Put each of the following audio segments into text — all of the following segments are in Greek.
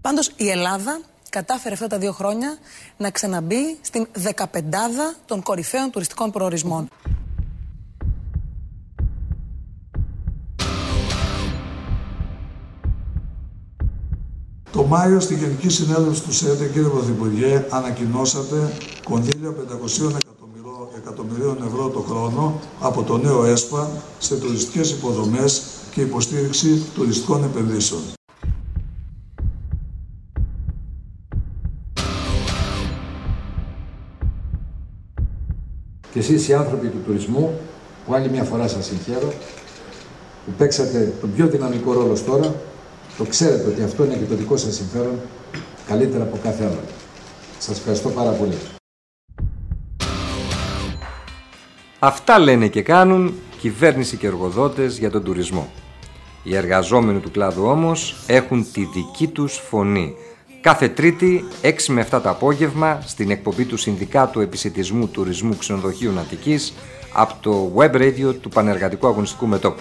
Πάντως η Ελλάδα κατάφερε αυτά τα 2 χρόνια να ξαναμπεί στην 15άδα των κορυφαίων τουριστικών προορισμών. Το Μάιο στη Γενική Συνέλευση του ΣΕΝΤΕ, κύριε Πρωθυπουργέ, ανακοινώσατε κονδύλια 500 εκατομμυρίων ευρώ το χρόνο από το νέο ΕΣΠΑ σε τουριστικές υποδομές και υποστήριξη τουριστικών επενδύσεων. Και εσείς οι άνθρωποι του τουρισμού, που άλλη μια φορά σας συγχαίρω, που παίξατε τον πιο δυναμικό ρόλο τώρα, το ξέρετε ότι αυτό είναι και το δικό σας συμφέρον καλύτερα από κάθε άλλο. Σας ευχαριστώ πάρα πολύ. Αυτά λένε και κάνουν κυβέρνηση και εργοδότες για τον τουρισμό. Οι εργαζόμενοι του κλάδου όμως έχουν τη δική τους φωνή. Κάθε Τρίτη, 6 με 7 το απόγευμα, στην εκπομπή του Συνδικάτου Επισιτισμού Τουρισμού Ξενοδοχείων Αττικής, από το web radio του Πανεργατικού Αγωνιστικού Μετώπου.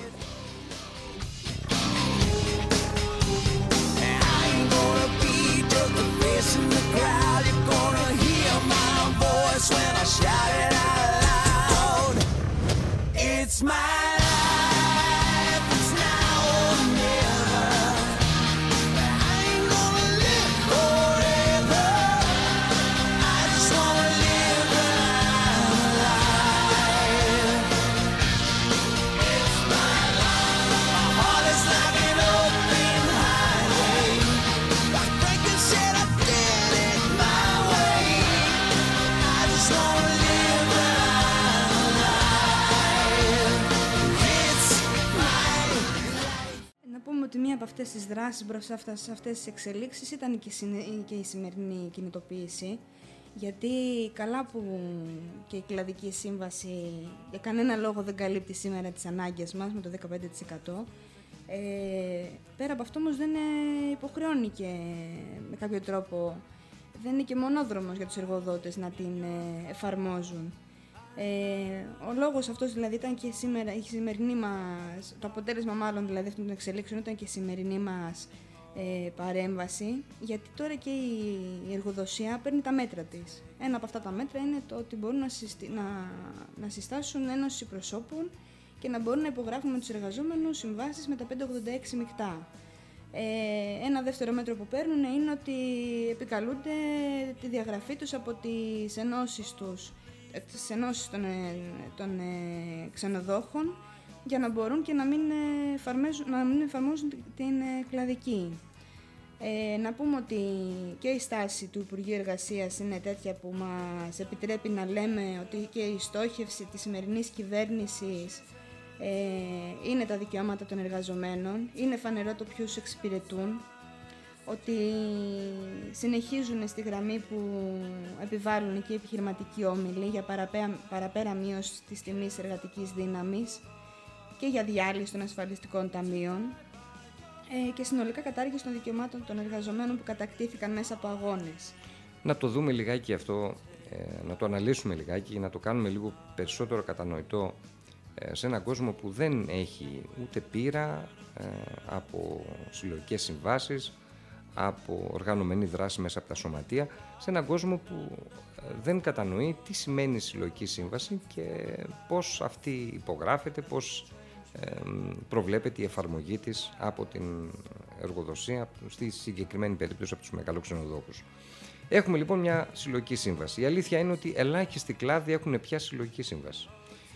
Μία από αυτές τις δράσεις μπροστά σε αυτές τις εξελίξεις ήταν και η σημερινή κινητοποίηση, γιατί καλά που και η κλαδική σύμβαση για κανένα λόγο δεν καλύπτει σήμερα τις ανάγκες μας με το 15%, πέρα από αυτό όμως δεν υποχρεώνει και με κάποιο τρόπο, δεν είναι και μονόδρομος για τους εργοδότες να την εφαρμόζουν. Ο λόγος αυτός δηλαδή ήταν και σήμερα, η σημερινή μας, το αποτέλεσμα μάλλον δηλαδή αυτών των εξελίξεων ήταν και η σημερινή μας παρέμβαση, γιατί τώρα και η εργοδοσία παίρνει τα μέτρα της. Ένα από αυτά τα μέτρα είναι το ότι μπορούν να συστάσουν ένωση προσώπων και να μπορούν να υπογράφουν με τους εργαζόμενους συμβάσεις με τα 586 μεικτά. Ένα δεύτερο μέτρο που παίρνουν είναι ότι επικαλούνται τη διαγραφή τους από τις ενώσεις τους, τις ενώσεις των ξενοδόχων, για να μπορούν και να μην εφαρμόζουν την κλαδική. Να πούμε ότι και η στάση του Υπουργείου Εργασίας είναι τέτοια που μας επιτρέπει να λέμε ότι και η στόχευση της σημερινής κυβέρνησης είναι τα δικαιώματα των εργαζομένων. Είναι φανερό το ποιους εξυπηρετούν, ότι συνεχίζουν στη γραμμή που επιβάλλουν και οι επιχειρηματικοί όμιλοι για παραπέρα μείωση της τιμής εργατικής δύναμης και για διάλυση των ασφαλιστικών ταμείων και συνολικά κατάργηση των δικαιωμάτων των εργαζομένων που κατακτήθηκαν μέσα από αγώνες. Να το δούμε λιγάκι αυτό, να το αναλύσουμε λιγάκι και να το κάνουμε λίγο περισσότερο κατανοητό σε έναν κόσμο που δεν έχει ούτε πείρα από συλλογικές συμβάσεις, από οργανωμένη δράση μέσα από τα σωματεία, σε έναν κόσμο που δεν κατανοεί τι σημαίνει συλλογική σύμβαση και πώς αυτή υπογράφεται, πώς προβλέπεται η εφαρμογή της από την εργοδοσία, στη συγκεκριμένη περίπτωση από τους μεγαλοξενοδόχους. Έχουμε λοιπόν μια συλλογική σύμβαση. Η αλήθεια είναι ότι ελάχιστοι κλάδοι έχουν πια συλλογική σύμβαση.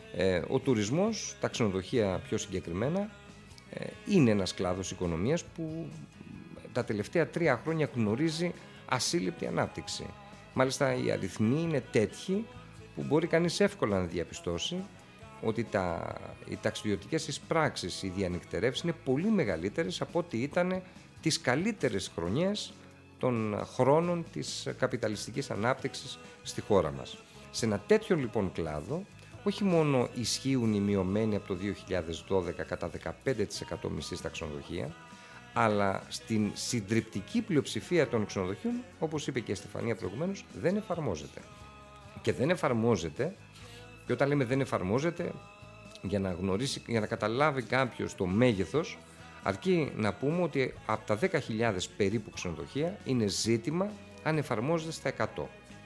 Ο τουρισμός, τα ξενοδοχεία πιο συγκεκριμένα, είναι ένας κλάδος οικονομίας που τα τελευταία 3 χρόνια γνωρίζει ασύλληπτη ανάπτυξη. Μάλιστα οι αριθμοί είναι τέτοιοι που μπορεί κανείς εύκολα να διαπιστώσει ότι οι ταξιδιωτικές εισπράξεις, οι διανυκτερεύσεις είναι πολύ μεγαλύτερες από ό,τι ήταν τις καλύτερες χρονιές των χρόνων της καπιταλιστικής ανάπτυξης στη χώρα μας. Σε ένα τέτοιο λοιπόν κλάδο, όχι μόνο ισχύουν οι μειωμένοι από το 2012 κατά 15% μισθοί στα ξενοδοχεία, αλλά στην συντριπτική πλειοψηφία των ξενοδοχείων, όπως είπε και η Στεφανία προηγουμένως, δεν εφαρμόζεται. Και δεν εφαρμόζεται, και όταν λέμε δεν εφαρμόζεται, για να καταλάβει κάποιος το μέγεθος, Αρκεί να πούμε ότι από τα 10.000 περίπου ξενοδοχεία είναι ζήτημα αν εφαρμόζεται στα 100.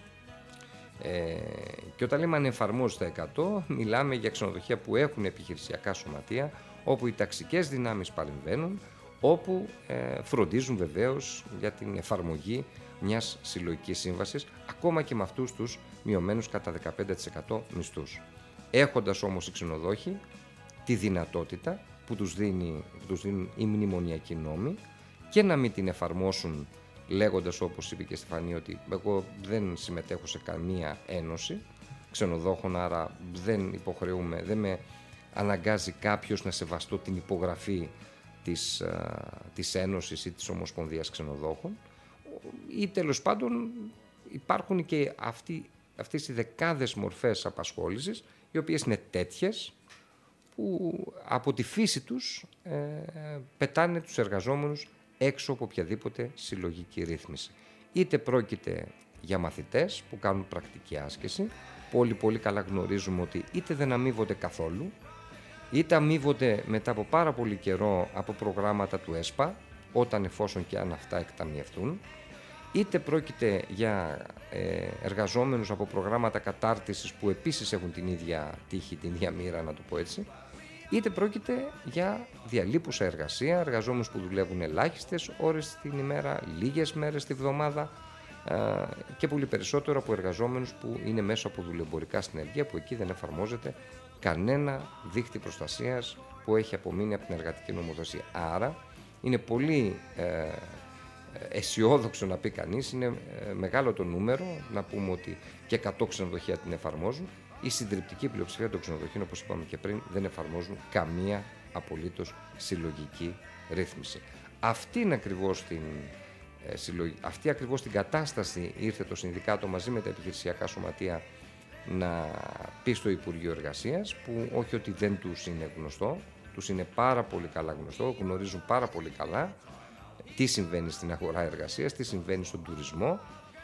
Και όταν λέμε αν εφαρμόζεται στα 100, μιλάμε για ξενοδοχεία που έχουν επιχειρησιακά σωματεία, όπου οι ταξικές δυνάμεις παρεμβαίνουν, όπου φροντίζουν βεβαίως για την εφαρμογή μιας συλλογικής σύμβασης, ακόμα και με αυτούς τους μειωμένους κατά 15% μισθούς. Έχοντας όμως οι ξενοδόχοι τη δυνατότητα που τους δίνουν οι μνημονιακοί νόμοι και να μην την εφαρμόσουν λέγοντας, όπως είπε και η Στεφανία, ότι εγώ δεν συμμετέχω σε καμία ένωση ξενοδόχων, άρα δεν υποχρεούμε, δεν με αναγκάζει κάποιος να σεβαστώ την υπογραφή της Ένωσης ή της Ομοσπονδίας Ξενοδόχων, ή τέλος πάντων υπάρχουν και αυτές οι δεκάδες μορφές απασχόλησης, οι οποίες είναι τέτοιες που από τη φύση τους πετάνε τους εργαζόμενους έξω από οποιαδήποτε συλλογική ρύθμιση. Είτε πρόκειται για μαθητές που κάνουν πρακτική άσκηση, που όλοι πολύ καλά γνωρίζουμε ότι είτε δεν αμείβονται καθόλου, είτε αμείβονται μετά από πάρα πολύ καιρό από προγράμματα του ΕΣΠΑ, όταν εφόσον και αν αυτά εκταμιευτούν, είτε πρόκειται για εργαζόμενους από προγράμματα κατάρτισης που επίσης έχουν την ίδια τύχη, την ίδια μοίρα, να το πω έτσι, είτε πρόκειται για διαλείπουσα εργασία, εργαζόμενους που δουλεύουν ελάχιστες ώρες την ημέρα, λίγες μέρες τη βδομάδα και πολύ περισσότερο από εργαζόμενους που είναι μέσα από δουλεμπορικά συνεργεία, που εκεί δεν εφαρμόζεται κανένα δίχτυ προστασίας που έχει απομείνει από την εργατική νομοθεσία. Άρα είναι πολύ αισιόδοξο να πει κανείς, είναι μεγάλο το νούμερο, να πούμε ότι και 100 ξενοδοχεία την εφαρμόζουν. Η συντριπτική πλειοψηφία των ξενοδοχείων, όπως είπαμε και πριν, δεν εφαρμόζουν καμία απολύτως συλλογική ρύθμιση. Αυτή ακριβώς την κατάσταση ήρθε το Συνδικάτο μαζί με τα επιχειρησιακά σωματεία να πει στο Υπουργείο Εργασίας, που όχι ότι δεν τους είναι γνωστό, τους είναι πάρα πολύ καλά γνωστό, γνωρίζουν πάρα πολύ καλά τι συμβαίνει στην αγορά εργασίας, τι συμβαίνει στον τουρισμό,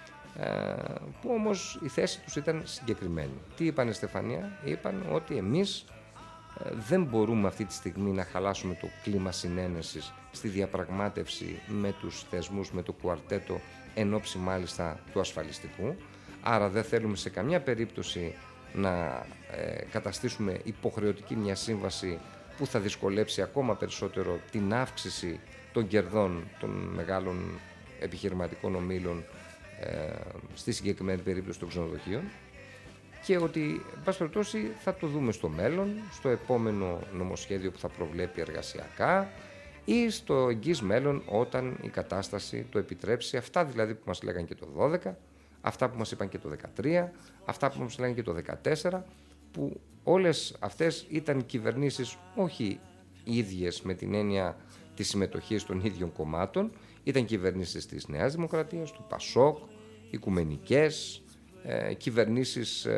που όμως η θέση τους ήταν συγκεκριμένη. Τι είπανε, Στεφανία? Είπαν ότι εμείς δεν μπορούμε αυτή τη στιγμή να χαλάσουμε το κλίμα συνένεσης στη διαπραγμάτευση με τους θεσμούς, με το κουαρτέτο, εν ώψη μάλιστα του ασφαλιστικού. Άρα δεν θέλουμε σε καμιά περίπτωση να καταστήσουμε υποχρεωτική μια σύμβαση που θα δυσκολέψει ακόμα περισσότερο την αύξηση των κερδών των μεγάλων επιχειρηματικών ομίλων στη συγκεκριμένη περίπτωση των ξενοδοχείων, και ότι, εν πάση περιπτώσει, θα το δούμε στο μέλλον, στο επόμενο νομοσχέδιο που θα προβλέπει εργασιακά ή στο εγγύς μέλλον, όταν η κατάσταση το επιτρέψει. Αυτά δηλαδή που μας λέγανε και το 12, αυτά που μας είπαν και το 13, αυτά που μας λέγανε και το 14, που όλες αυτές ήταν κυβερνήσεις όχι ίδιες με την έννοια της συμμετοχής των ίδιων κομμάτων, ήταν κυβερνήσεις της Νέας Δημοκρατίας, του ΠΑΣΟΚ, οικουμενικές, κυβερνήσεις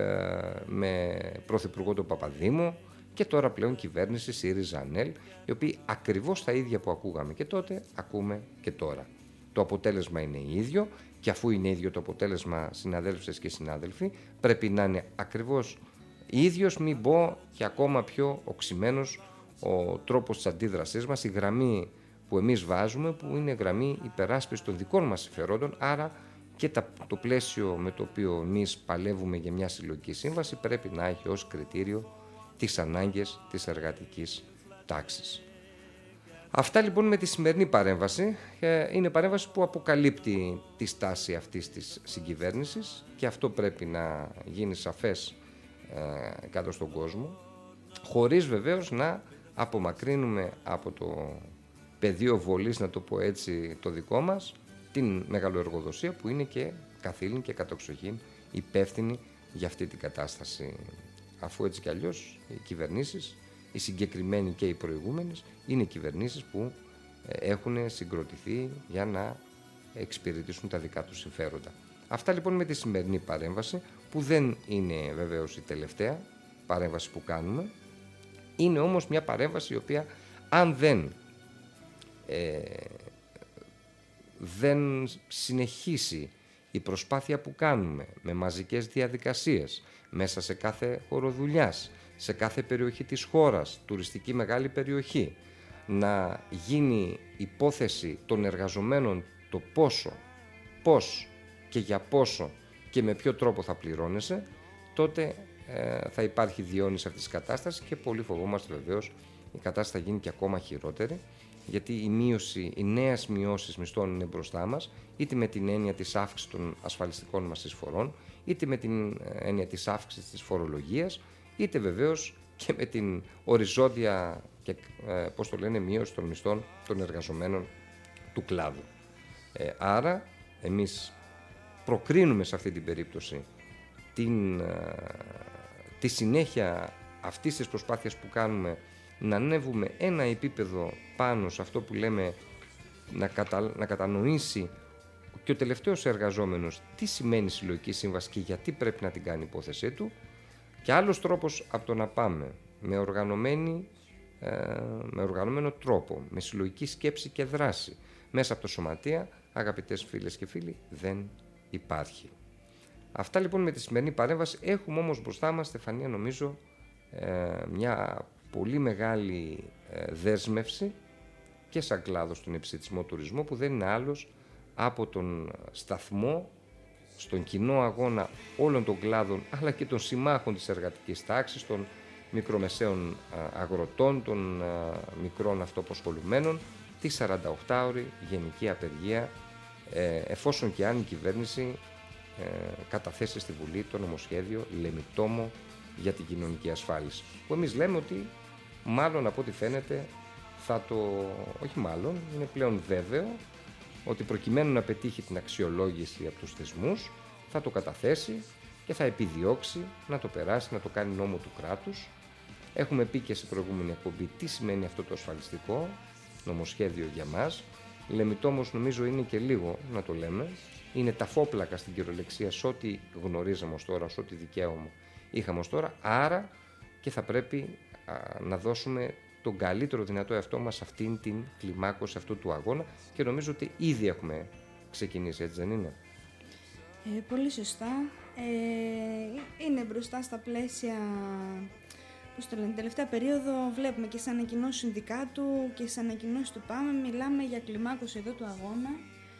με πρωθυπουργό τον Παπαδήμο και τώρα πλέον κυβέρνηση ΣΥΡΙΖΑ-ΑΝΕΛ, οι οποίοι ακριβώς τα ίδια που ακούγαμε και τότε, ακούμε και τώρα. Το αποτέλεσμα είναι ίδιο, και αφού είναι ίδιο το αποτέλεσμα, συναδέλφες και συνάδελφοι, πρέπει να είναι ακριβώς ίδιος, μην πω και ακόμα πιο οξυμένος ο τρόπος της αντίδρασής μας, η γραμμή που εμείς βάζουμε, που είναι γραμμή υπεράσπισης των δικών μας συμφερόντων, άρα και το πλαίσιο με το οποίο εμείς παλεύουμε για μια συλλογική σύμβαση πρέπει να έχει ως κριτήριο τις ανάγκες της εργατικής τάξης. Αυτά λοιπόν με τη σημερινή παρέμβαση. Είναι παρέμβαση που αποκαλύπτει τη στάση αυτής της συγκυβέρνησης, και αυτό πρέπει να γίνει σαφές κάτω στον κόσμο, χωρίς βεβαίως να απομακρύνουμε από το πεδίο βολής, να το πω έτσι, το δικό μας, την μεγαλοεργοδοσία που είναι και καθήλυν και κατοξοχήν υπεύθυνη για αυτή την κατάσταση. Αφού έτσι κι αλλιώς οι κυβερνήσεις, οι συγκεκριμένοι και οι προηγούμενες, είναι κυβερνήσεις που έχουν συγκροτηθεί για να εξυπηρετήσουν τα δικά τους συμφέροντα. Αυτά λοιπόν με τη σημερινή παρέμβαση, που δεν είναι βεβαίως η τελευταία παρέμβαση που κάνουμε. Είναι όμως μια παρέμβαση η οποία, αν δεν συνεχίσει η προσπάθεια που κάνουμε με μαζικές διαδικασίες μέσα σε κάθε χώρο δουλειάς, σε κάθε περιοχή της χώρας, τουριστική μεγάλη περιοχή, να γίνει υπόθεση των εργαζομένων το πόσο, πώς και για πόσο και με ποιο τρόπο θα πληρώνεσαι, τότε θα υπάρχει διαιώνιση αυτής της κατάστασης και πολύ φοβόμαστε βεβαίως η κατάσταση θα γίνει και ακόμα χειρότερη, γιατί οι νέες μειώσεις μισθών είναι μπροστά μας, είτε με την έννοια της αύξησης των ασφαλιστικών μας εισφορών, είτε με την έννοια της αύξησης της φορολογίας, είτε βεβαίως και με την οριζόντια και, μείωση των μισθών των εργαζομένων του κλάδου. Άρα, εμείς προκρίνουμε σε αυτή την περίπτωση τη συνέχεια αυτής της προσπάθειας που κάνουμε να ανέβουμε ένα επίπεδο πάνω σε αυτό που λέμε να κατανοήσει και ο τελευταίος εργαζόμενος τι σημαίνει συλλογική σύμβαση και γιατί πρέπει να την κάνει υπόθεσή του, και άλλος τρόπος από το να πάμε με οργανωμένο τρόπο, με συλλογική σκέψη και δράση μέσα από το σωματεία, αγαπητές φίλες και φίλοι, δεν υπάρχει. Αυτά λοιπόν με τη σημερινή παρέμβαση. Έχουμε όμως μπροστά μας, Στεφανία, νομίζω μια πολύ μεγάλη δέσμευση και σαν κλάδο στον επιστημισμό τουρισμό, που δεν είναι άλλος από τον σταθμό στον κοινό αγώνα όλων των κλάδων αλλά και των συμμάχων της εργατικής τάξης, των μικρομεσαίων αγροτών, των μικρών αυτοαπασχολουμένων, τη 48ωρη γενική απεργία, εφόσον και αν η κυβέρνηση καταθέσει στη Βουλή το νομοσχέδιο Λεμιτόμο για την κοινωνική ασφάλιση, που εμείς λέμε ότι μάλλον από ό,τι φαίνεται είναι πλέον βέβαιο ότι προκειμένου να πετύχει την αξιολόγηση από τους θεσμούς θα το καταθέσει και θα επιδιώξει να το περάσει, να το κάνει νόμο του κράτους. Έχουμε πει και σε προηγούμενη εκπομπή τι σημαίνει αυτό το ασφαλιστικό νομοσχέδιο για μας. Λεμιτόμος νομίζω είναι και λίγο να το λέμε. Είναι ταφόπλακα στην κυριολεξία σε ό,τι γνωρίζαμε ως τώρα, σε ό,τι δικαίωμα είχαμε ως τώρα. Άρα και θα πρέπει να δώσουμε τον καλύτερο δυνατό εαυτό μας σε αυτήν την κλιμάκωση αυτού του αγώνα, και νομίζω ότι ήδη έχουμε ξεκινήσει, έτσι δεν είναι? Πολύ σωστά. Είναι μπροστά στα πλαίσια, την τελευταία περίοδο βλέπουμε και στις ανακοινώσεις συνδικάτου και στις ανακοινώσεις του ΠΑΜΕ μιλάμε για κλιμάκωση εδώ του αγώνα,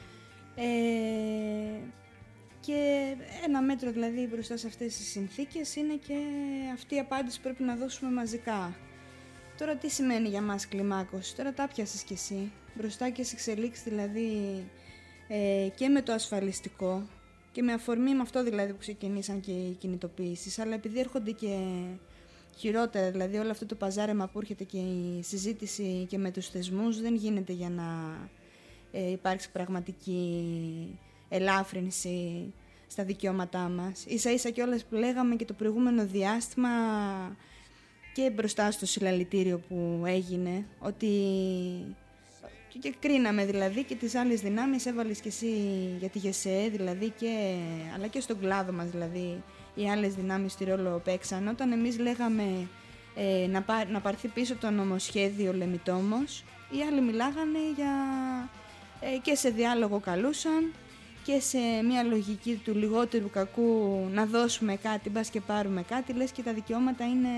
και ένα μέτρο δηλαδή μπροστά σε αυτές τις συνθήκες είναι και αυτή η απάντηση που πρέπει να δώσουμε μαζικά. Τώρα τι σημαίνει για μας κλιμάκωση? Τώρα τα πιάσες κι εσύ, μπροστά και σε εξελίξεις δηλαδή και με το ασφαλιστικό και με αφορμή με αυτό δηλαδή που ξεκινήσαν και οι κινητοποιήσεις, αλλά επειδή έρχονται και χειρότερα, δηλαδή όλο αυτό το παζάρεμα που έρχεται και η συζήτηση και με τους θεσμούς δεν γίνεται για να υπάρξει πραγματική ελάφρυνση στα δικαιώματά μας. Ίσα ίσα και όλες που λέγαμε και το προηγούμενο διάστημα και μπροστά στο συλλαλητήριο που έγινε, ότι και κρίναμε δηλαδή και τις άλλες δυνάμεις, έβαλες και εσύ για τη ΓΕΣΕ δηλαδή, αλλά και στον κλάδο μας δηλαδή οι άλλες δυνάμεις τι ρόλο παίξαν. Όταν εμείς λέγαμε να πάρθει πίσω το νομοσχέδιο Λεμιτόμος, οι άλλοι μιλάγανε και σε διάλογο καλούσαν και σε μια λογική του λιγότερου κακού, να δώσουμε κάτι, μπας και πάρουμε κάτι, λες και τα δικαιώματα είναι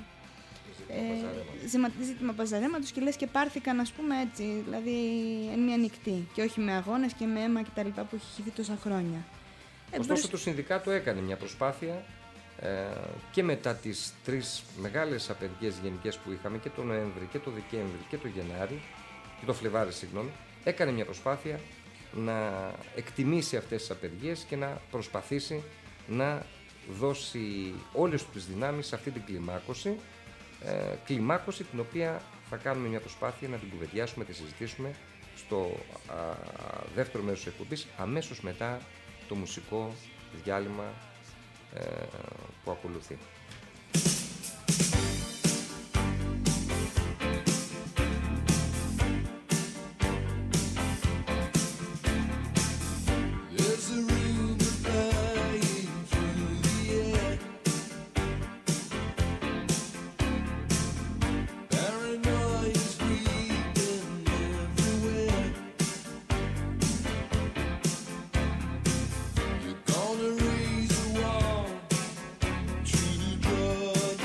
ζήτημα παζαρέματος και λες και πάρθηκαν, ας πούμε έτσι, δηλαδή εν μία νυχτή και όχι με αγώνες και με αίμα και τα λοιπά που έχει χυθεί τόσα χρόνια. Ωστόσο το Συνδικάτο έκανε μια προσπάθεια και μετά τις 3 μεγάλες απεργίες γενικές που είχαμε και το Νοέμβρη και το Δεκέμβρη και το Γενάρη και το Φλεβάρι, έκανε μια προσπάθεια να εκτιμήσει αυτές τις απεργίες και να προσπαθήσει να δώσει όλες τις δυνάμεις σε αυτή την κλιμάκωση την οποία θα κάνουμε μια προσπάθεια να την κουβεντιάσουμε, να τη συζητήσουμε στο δεύτερο μέρος της εκπομπής, αμέσως μετά το μουσικό διάλειμμα που ακολουθεί. Gonna raise a wall to draw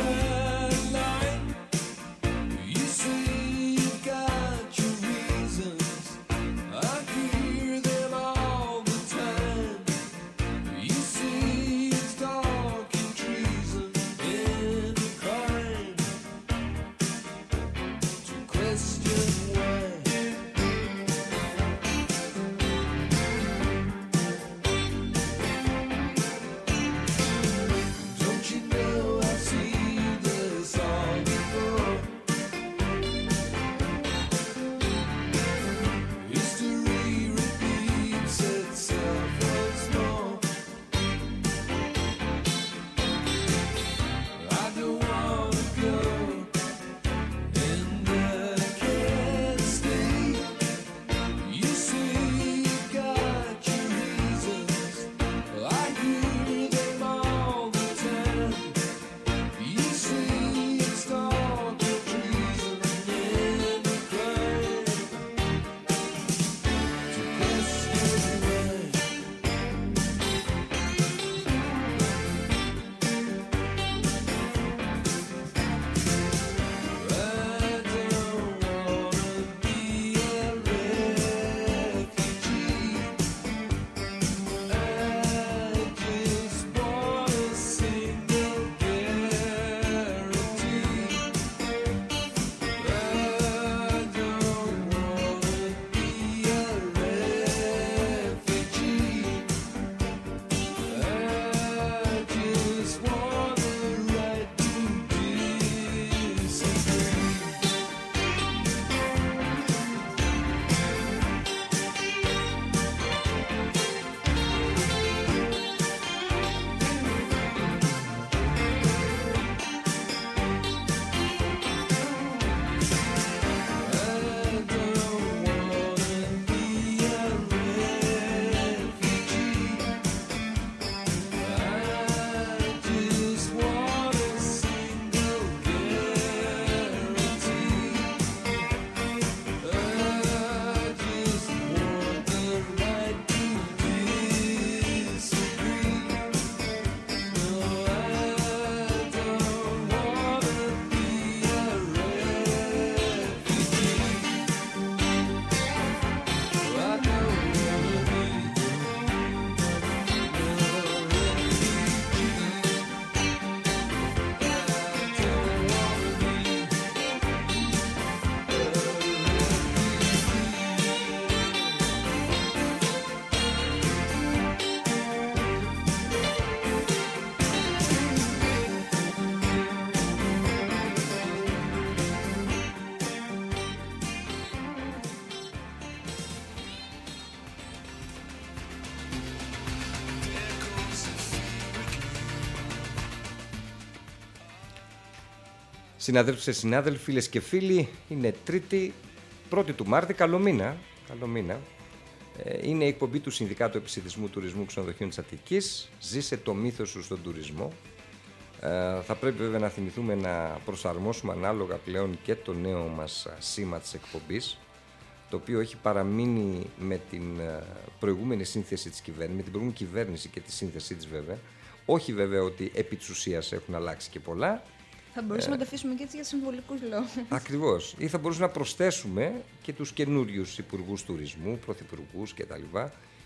Συναδέλφοι, φίλες και φίλοι, είναι Τρίτη, 1η του Μάρτη, καλό μήνα. Είναι η εκπομπή του Συνδικάτου Επισιτισμού Τουρισμού Ξενοδοχείων της Αττικής. Ζήσε το μύθος σου στον τουρισμό. Θα πρέπει βέβαια να θυμηθούμε να προσαρμόσουμε ανάλογα πλέον και το νέο μας σήμα της εκπομπής, το οποίο έχει παραμείνει με την προηγούμενη σύνθεση της κυβέρνησης, με την προηγούμενη κυβέρνηση και τη σύνθεσή της βέβαια. Όχι βέβαια ότι επί της ουσίας έχουν αλλάξει και πολλά. Θα μπορούσαμε να το αφήσουμε και έτσι για συμβολικούς λόγους. Ακριβώς. Ή θα μπορούσαμε να προσθέσουμε και τους καινούριους υπουργούς τουρισμού, πρωθυπουργούς κτλ.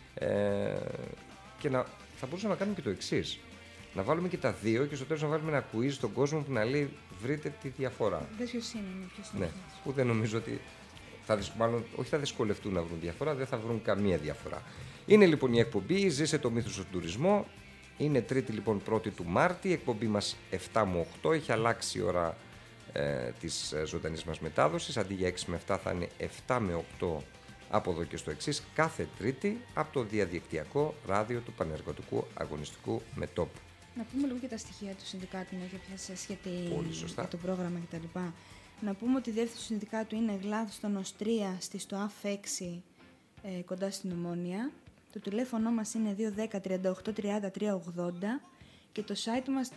Και θα μπορούσαμε να κάνουμε και το εξής. Να βάλουμε και τα δύο και στο τέλος να βάλουμε ένα quiz στον κόσμο που να λέει βρείτε τη διαφορά. Ποιος είναι. Ναι, που δεν νομίζω ότι θα δυσκολευτούν να βρουν διαφορά, δεν θα βρουν καμία διαφορά. Είναι λοιπόν η εκπομπή, ζήσε το μύθο στον τουρισμό. Είναι Τρίτη λοιπόν 1η του Μάρτη, η εκπομπή μας 7 με 8, έχει αλλάξει η ώρα της ζωντανής μας μετάδοσης, αντί για 6 με 7 θα είναι 7 με 8 από εδώ και στο εξής, κάθε Τρίτη από το διαδικτυακό ράδιο του Πανεργατικού Αγωνιστικού Μετώπου. Να πούμε λίγο και τα στοιχεία του συνδικάτου, για ποια σχέτη για το πρόγραμμα κτλ. Να πούμε ότι η διεύθυνση του συνδικάτου είναι Γλάδος στον Οστρία, στη ΣΤΟΑΦ 6, κοντά στην Ομόνια. Το τηλέφωνο μας είναι 210 38 30 380 και το site μας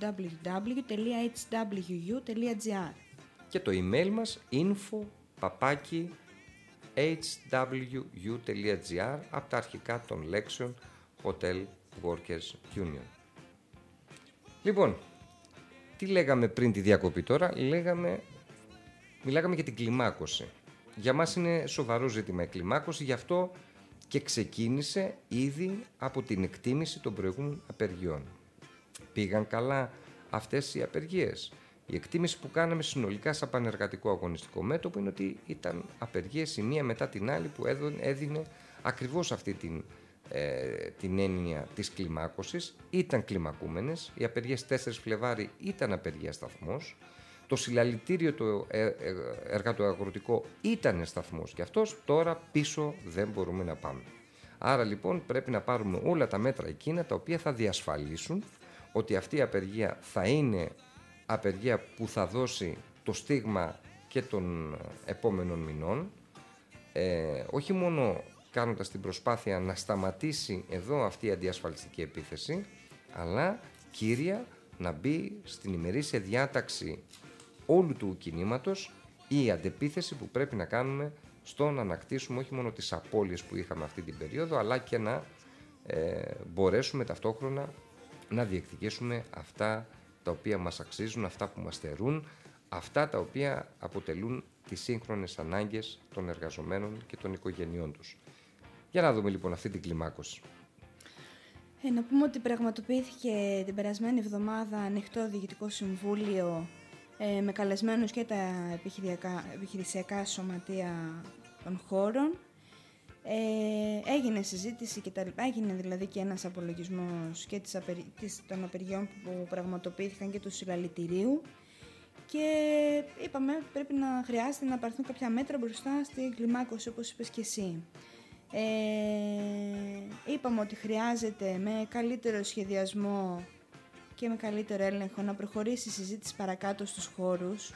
www.hwu.gr. Και το email μας info@hwu.gr από τα αρχικά των λέξεων Hotel Workers Union. Λοιπόν, τι λέγαμε πριν τη διακοπή τώρα, μιλάγαμε για την κλιμάκωση. Για μας είναι σοβαρό ζήτημα η κλιμάκωση, γι' αυτό και ξεκίνησε ήδη από την εκτίμηση των προηγούμενων απεργιών. Πήγαν καλά αυτές οι απεργίες? Η εκτίμηση που κάναμε συνολικά σαν Πανεργατικό Αγωνιστικό Μέτωπο είναι ότι ήταν απεργίες η μία μετά την άλλη που έδινε ακριβώς αυτή την έννοια της κλιμάκωσης. Ήταν κλιμακούμενες, οι απεργίες 4 Φλεβάρι ήταν απεργία σταθμός, το συλλαλητήριο το εργατοαγροτικό ήταν σταθμός και αυτός, τώρα πίσω δεν μπορούμε να πάμε. Άρα λοιπόν πρέπει να πάρουμε όλα τα μέτρα εκείνα τα οποία θα διασφαλίσουν ότι αυτή η απεργία θα είναι απεργία που θα δώσει το στίγμα και των επόμενων μηνών, όχι μόνο κάνοντας την προσπάθεια να σταματήσει εδώ αυτή η αντιασφαλιστική επίθεση, αλλά κύρια να μπει στην ημερήσια διάταξη όλου του κινήματος η αντεπίθεση που πρέπει να κάνουμε στο να ανακτήσουμε όχι μόνο τις απώλειες που είχαμε αυτή την περίοδο, αλλά και να μπορέσουμε ταυτόχρονα να διεκδικήσουμε αυτά τα οποία μας αξίζουν, αυτά που μας στερούν, αυτά τα οποία αποτελούν τις σύγχρονες ανάγκες των εργαζομένων και των οικογενειών τους. Για να δούμε λοιπόν αυτή την κλιμάκωση. Να πούμε ότι πραγματοποιήθηκε την περασμένη εβδομάδα ανοιχτό διοικητικό συμβούλιο με καλεσμένους και τα επιχειρησιακά σωματεία των χώρων. Έγινε συζήτηση και τα λοιπά, έγινε δηλαδή και ένας απολογισμός και των απεργιών που πραγματοποιήθηκαν και του συλλαλητηρίου και είπαμε πρέπει να χρειάζεται να πάρθουν κάποια μέτρα μπροστά στην κλιμάκωση, όπως είπες και εσύ. Είπαμε ότι χρειάζεται με καλύτερο σχεδιασμό και με καλύτερο έλεγχο να προχωρήσει η συζήτηση παρακάτω στους χώρους.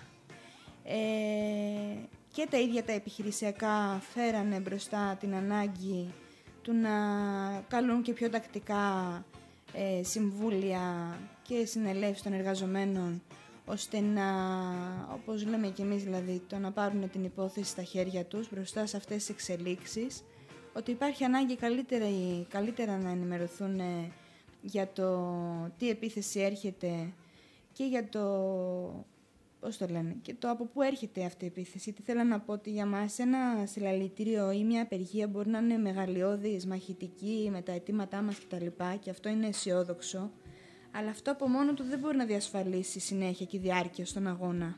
Και τα ίδια τα επιχειρησιακά φέρανε μπροστά την ανάγκη του να καλούν και πιο τακτικά συμβούλια και συνελεύσεις των εργαζομένων, ώστε να, όπως λέμε και εμείς δηλαδή, το να πάρουν την υπόθεση στα χέρια τους μπροστά σε αυτές τις εξελίξεις, ότι υπάρχει ανάγκη καλύτερα να ενημερωθούν για το τι επίθεση έρχεται και για το, και το από πού έρχεται αυτή η επίθεση. Γιατί θέλω να πω ότι για μας ένα συλλαλητήριο ή μια απεργία μπορεί να είναι μεγαλειώδης, μαχητική με τα αιτήματά μας κτλ. Και αυτό είναι αισιόδοξο, αλλά αυτό από μόνο του δεν μπορεί να διασφαλίσει συνέχεια και διάρκεια στον αγώνα.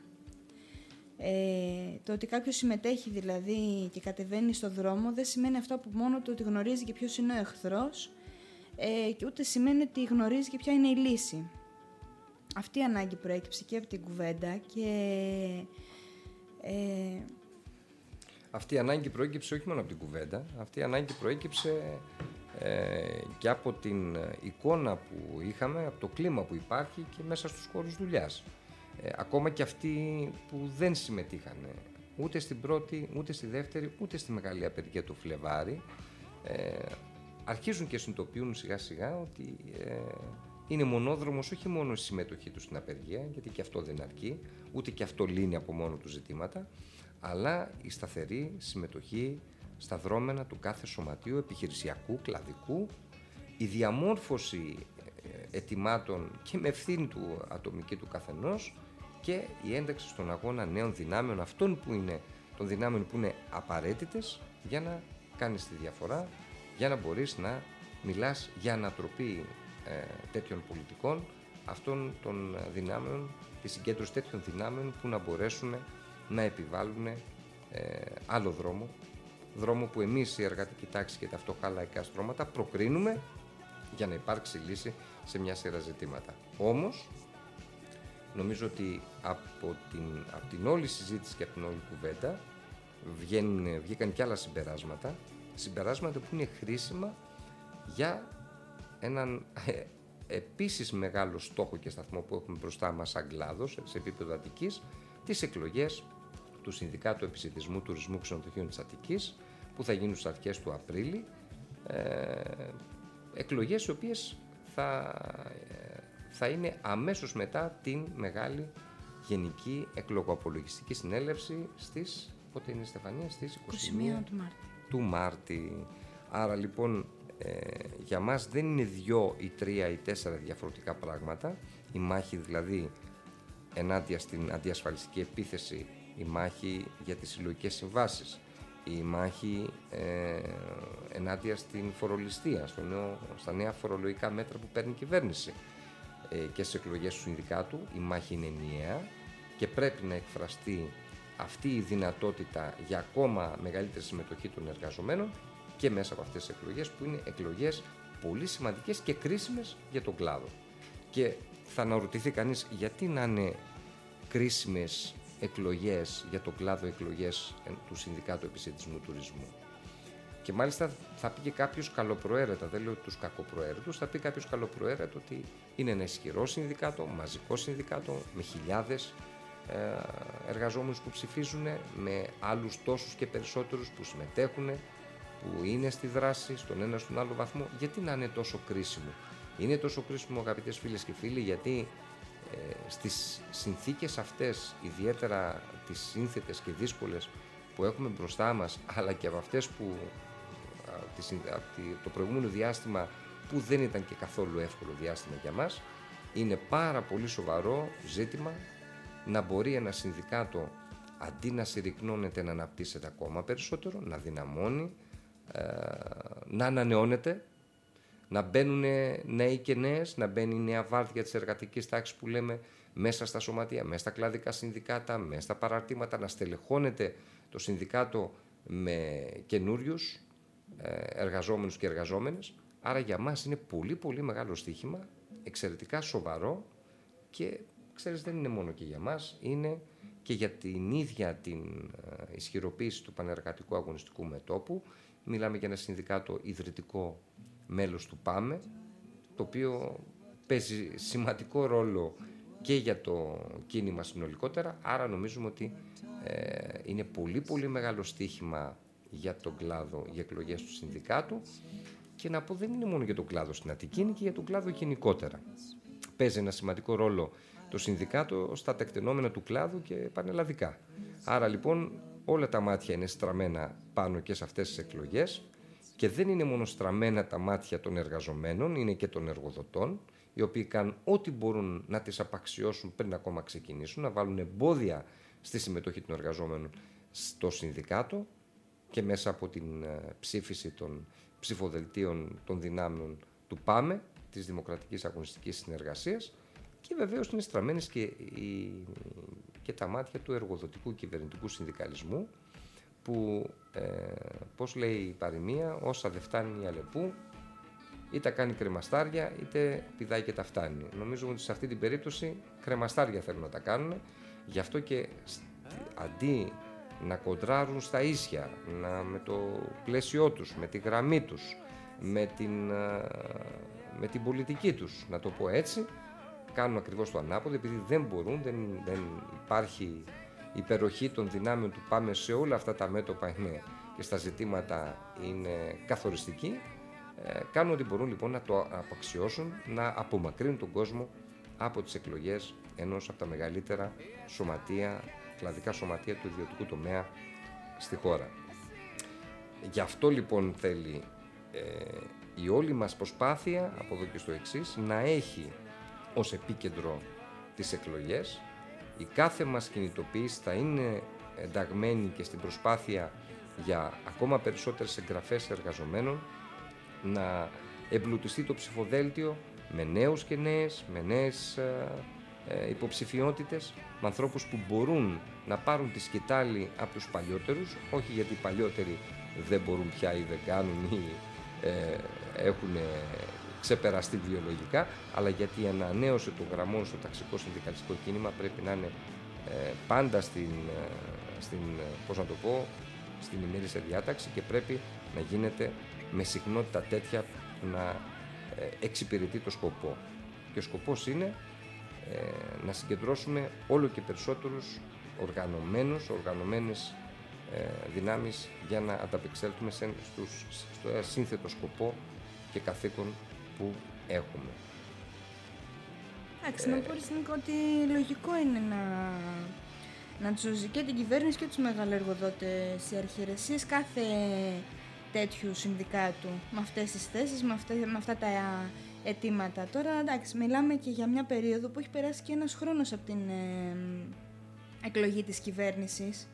Το ότι κάποιος συμμετέχει δηλαδή και κατεβαίνει στο δρόμο δεν σημαίνει αυτό από μόνο του ότι γνωρίζει και ποιος είναι ο εχθρός, και ούτε σημαίνει ότι γνωρίζει και ποια είναι η λύση. Αυτή η ανάγκη προέκυψε και από την κουβέντα και... Αυτή η ανάγκη προέκυψε όχι μόνο από την κουβέντα, αυτή η ανάγκη προέκυψε και από την εικόνα που είχαμε, από το κλίμα που υπάρχει και μέσα στους χώρους δουλειάς. ακόμα και αυτοί που δεν συμμετείχαν ούτε στην πρώτη, ούτε στη δεύτερη, ούτε στη μεγάλη απεργία του Φλεβάρι, αρχίζουν και συνειδητοποιούν σιγά σιγά ότι είναι μονόδρομος όχι μόνο η συμμετοχή τους στην απεργία, γιατί και αυτό δεν αρκεί, ούτε και αυτό λύνει από μόνο του ζητήματα, αλλά η σταθερή συμμετοχή στα δρόμενα του κάθε σωματείου επιχειρησιακού, κλαδικού, η διαμόρφωση ετοιμάτων και με ευθύνη του ατομική του καθενός και η ένταξη στον αγώνα νέων δυνάμεων, των δυνάμεων που είναι απαραίτητες για να κάνεις τη διαφορά, για να μπορείς να μιλάς για ανατροπή τέτοιων πολιτικών, αυτών των δυνάμεων, τη συγκέντρωση τέτοιων δυνάμεων που να μπορέσουν να επιβάλλουν άλλο δρόμο που εμείς η εργατική τάξη και τα φτωχά λαϊκά στρώματα προκρίνουμε για να υπάρξει λύση σε μια σειρά ζητήματα. Όμως, νομίζω ότι από την όλη συζήτηση και από την όλη κουβέντα βγήκαν και άλλα συμπεράσματα που είναι χρήσιμα για έναν επίσης μεγάλο στόχο και σταθμό που έχουμε μπροστά μας σαν κλάδος, σε επίπεδο Αττικής, τις εκλογές του Συνδικάτου Επισιτισμού, Τουρισμού, Ξενοδοχείων της Αττικής, που θα γίνουν στις αρχές του Απρίλη, εκλογές οι οποίες θα είναι αμέσως μετά την μεγάλη Γενική Εκλογοαπολογιστική Συνέλευση στις, πότε είναι η Στεφανία, στις 21 του Μάρτη. Άρα λοιπόν για μας δεν είναι 2 ή 3 ή 4 διαφορετικά πράγματα, η μάχη δηλαδή ενάντια στην αντιασφαλιστική επίθεση, η μάχη για τις συλλογικές συμβάσεις, η μάχη ενάντια στην φορολιστία, στα νέα φορολογικά μέτρα που παίρνει η κυβέρνηση και στις εκλογές του Συνδικάτου. Η μάχη είναι ενιαία και πρέπει να εκφραστεί αυτή η δυνατότητα για ακόμα μεγαλύτερη συμμετοχή των εργαζομένων και μέσα από αυτές τις εκλογές, που είναι εκλογές πολύ σημαντικές και κρίσιμες για τον κλάδο. Και θα αναρωτηθεί κανείς γιατί να είναι κρίσιμες εκλογές για τον κλάδο, εκλογές του Συνδικάτου Επισιτισμού Τουρισμού. Και μάλιστα θα πει και κάποιος καλοπροαίρετα, δεν λέω τους κακοπροαίρετους, θα πει κάποιος καλοπροαίρετο ότι είναι ένα ισχυρό συνδικάτο, μαζικό συνδικάτο, με χιλιάδες εργαζόμενους που ψηφίζουν, με άλλους τόσους και περισσότερους που συμμετέχουν, που είναι στη δράση, στον ένα στον άλλο βαθμό. Γιατί να είναι τόσο κρίσιμο? Είναι τόσο κρίσιμο, αγαπητές φίλες και φίλοι, γιατί στις συνθήκες αυτές, ιδιαίτερα τις σύνθετες και δύσκολες που έχουμε μπροστά μας, αλλά και από αυτές που το προηγούμενο διάστημα που δεν ήταν και καθόλου εύκολο διάστημα για μας, είναι πάρα πολύ σοβαρό ζήτημα να μπορεί ένα συνδικάτο, αντί να συρρυκνώνεται, να αναπτύσσεται ακόμα περισσότερο, να δυναμώνει, να ανανεώνεται, να μπαίνουν νέοι και νέες, να μπαίνει η νέα βάρδια της εργατικής τάξης που λέμε μέσα στα σωματεία, μέσα στα κλαδικά συνδικάτα, μέσα στα παραρτήματα, να στελεχώνεται το συνδικάτο με καινούριους εργαζόμενους και εργαζόμενες. Άρα για μας είναι πολύ πολύ μεγάλο στοίχημα, εξαιρετικά σοβαρό και ξέρεις, δεν είναι μόνο και για μας, είναι και για την ίδια την ισχυροποίηση του πανεργατικού αγωνιστικού μετώπου. Μιλάμε για ένα συνδικάτο ιδρυτικό μέλος του ΠΑΜΕ, το οποίο παίζει σημαντικό ρόλο και για το κίνημα συνολικότερα, άρα νομίζουμε ότι είναι πολύ πολύ μεγάλο στοίχημα για τον κλάδο, για εκλογές του συνδικάτου, και να πω δεν είναι μόνο για τον κλάδο στην Αττική, είναι και για τον κλάδο γενικότερα. Παίζει ένα σημαντικό ρόλο το συνδικάτο στα τεκτενόμενα του κλάδου και πανελλαδικά. Άρα λοιπόν όλα τα μάτια είναι στραμμένα πάνω και σε αυτές τις εκλογές, και δεν είναι μόνο στραμμένα τα μάτια των εργαζομένων, είναι και των εργοδοτών, οι οποίοι κάνουν ό,τι μπορούν να τις απαξιώσουν πριν ακόμα ξεκινήσουν, να βάλουν εμπόδια στη συμμετοχή των εργαζόμενων στο συνδικάτο και μέσα από την ψήφιση των ψηφοδελτίων των δυνάμεων του ΠΑΜΕ, της Δημοκρατικής Αγωνιστικής Συνεργασίας, και βεβαίως είναι στραμμένες και τα μάτια του εργοδοτικού κυβερνητικού συνδικαλισμού, που, πώς λέει η παροιμία, όσα δεν φτάνει η Αλεπού, είτε κάνει κρεμαστάρια είτε πηδάει και τα φτάνει. Νομίζω ότι σε αυτή την περίπτωση κρεμαστάρια θέλουν να τα κάνουν, γι' αυτό και αντί να κοντράρουν στα ίσια, με το πλαίσιό τους, με τη γραμμή τους, με την πολιτική τους, να το πω έτσι, κάνουν ακριβώς το ανάποδο, επειδή δεν μπορούν, δεν υπάρχει υπεροχή των δυνάμεων του πάμε σε όλα αυτά τα μέτωπα και στα ζητήματα είναι καθοριστική. Κάνουν ό,τι μπορούν λοιπόν να το απαξιώσουν, να απομακρύνουν τον κόσμο από τις εκλογές ενός από τα μεγαλύτερα κλαδικά σωματεία του ιδιωτικού τομέα στη χώρα. Γι' αυτό λοιπόν θέλει η όλη μας προσπάθεια από εδώ και στο εξής να έχει ως επίκεντρο τις εκλογές. Η κάθε μας κινητοποίηση θα είναι ενταγμένη και στην προσπάθεια για ακόμα περισσότερες εγγραφές εργαζομένων, να εμπλουτιστεί το ψηφοδέλτιο με νέους και νέες, με νέες υποψηφιότητες, με ανθρώπους που μπορούν να πάρουν τη σκητάλη από τους παλιότερους, όχι γιατί οι παλιότεροι δεν μπορούν πια ή δεν κάνουν ή έχουν ξεπεραστεί βιολογικά, αλλά γιατί η ανανέωση των γραμμών στο ταξικό συνδικαλιστικό κίνημα πρέπει να είναι πάντα στην ημερήσια διάταξη και πρέπει να γίνεται με συχνότητα τέτοια που να εξυπηρετεί το σκοπό. Και ο σκοπός είναι να συγκεντρώσουμε όλο και περισσότερους οργανωμένες δυνάμεις για να ανταπεξέλθουμε στο σύνθετο σκοπό και καθήκον που έχουμε. Εντάξει, να πω ότι λογικό είναι να τσούζει και την κυβέρνηση και τους μεγαλοεργοδότες οι αρχιερεσίες κάθε τέτοιου συνδικάτου με αυτές τις θέσεις, με αυτά τα αιτήματα. Τώρα, εντάξει, μιλάμε και για μια περίοδο που έχει περάσει και ένας χρόνος από την εκλογή της κυβέρνησης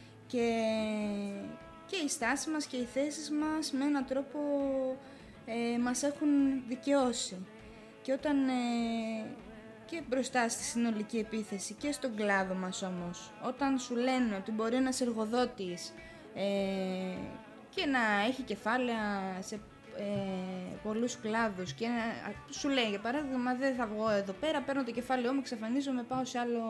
και οι στάσεις μας και οι θέσεις μας με έναν τρόπο μας έχουν δικαιώσει. Και όταν και μπροστά στη συνολική επίθεση και στον κλάδο μας όμως, όταν σου λένε ότι μπορεί ένας εργοδότης και να έχει κεφάλαια σε πολλούς κλάδους και σου λέει για παράδειγμα δεν θα βγω εδώ πέρα, παίρνω το κεφάλαιό μου, εξαφανίζομαι, πάω σε άλλο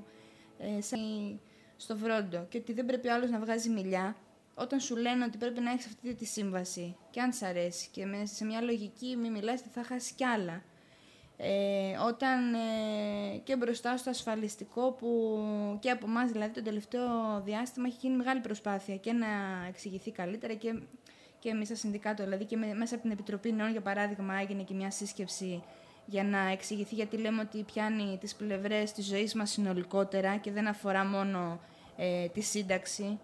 στο Βρόντο και ότι δεν πρέπει ο άλλος να βγάζει μιλιά, όταν σου λένε ότι πρέπει να έχεις αυτή τη σύμβαση και αν σ' αρέσει και σε μια λογική μη μιλάς θα χάσει κι άλλα. Όταν και μπροστά στο ασφαλιστικό που και από εμάς δηλαδή το τελευταίο διάστημα έχει γίνει μεγάλη προσπάθεια και να εξηγηθεί καλύτερα και εμείς σαν συνδικάτο, δηλαδή και μέσα από την Επιτροπή Νέων για παράδειγμα έγινε και μια σύσκεψη για να εξηγηθεί γιατί λέμε ότι πιάνει τις πλευρές της ζωής μας συνολικότερα και δεν αφορά μόνο τη σύνταξη.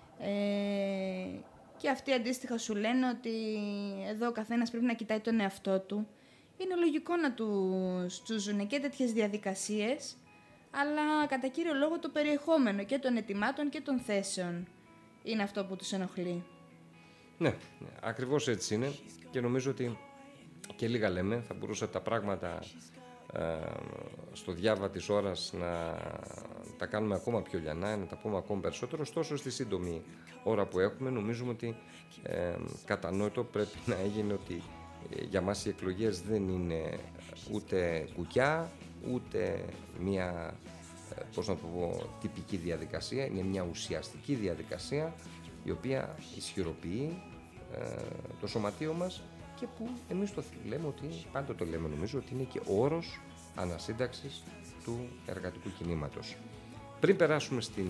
Και αυτοί αντίστοιχα σου λένε ότι εδώ ο καθένας πρέπει να κοιτάει τον εαυτό του. Είναι λογικό να τους τσούζουν και τέτοιες διαδικασίες, αλλά κατά κύριο λόγο το περιεχόμενο και των αιτημάτων και των θέσεων είναι αυτό που τους ενοχλεί. Ναι, ακριβώς έτσι είναι και νομίζω ότι και λίγα λέμε, θα μπορούσα τα πράγματα στο διάβα της ώρας να τα κάνουμε ακόμα πιο λιανά, να τα πούμε ακόμα περισσότερο, ωστόσο στη σύντομη ώρα που έχουμε νομίζουμε ότι κατανόητο πρέπει να έγινε ότι για μας οι εκλογές δεν είναι ούτε κουκιά, ούτε μια τυπική διαδικασία, είναι μια ουσιαστική διαδικασία η οποία ισχυροποιεί το σωματείο μας και που εμείς το λέμε ότι, πάντα το λέμε νομίζω, ότι είναι και όρος ανασύνταξης του εργατικού κινήματος. Πριν περάσουμε στο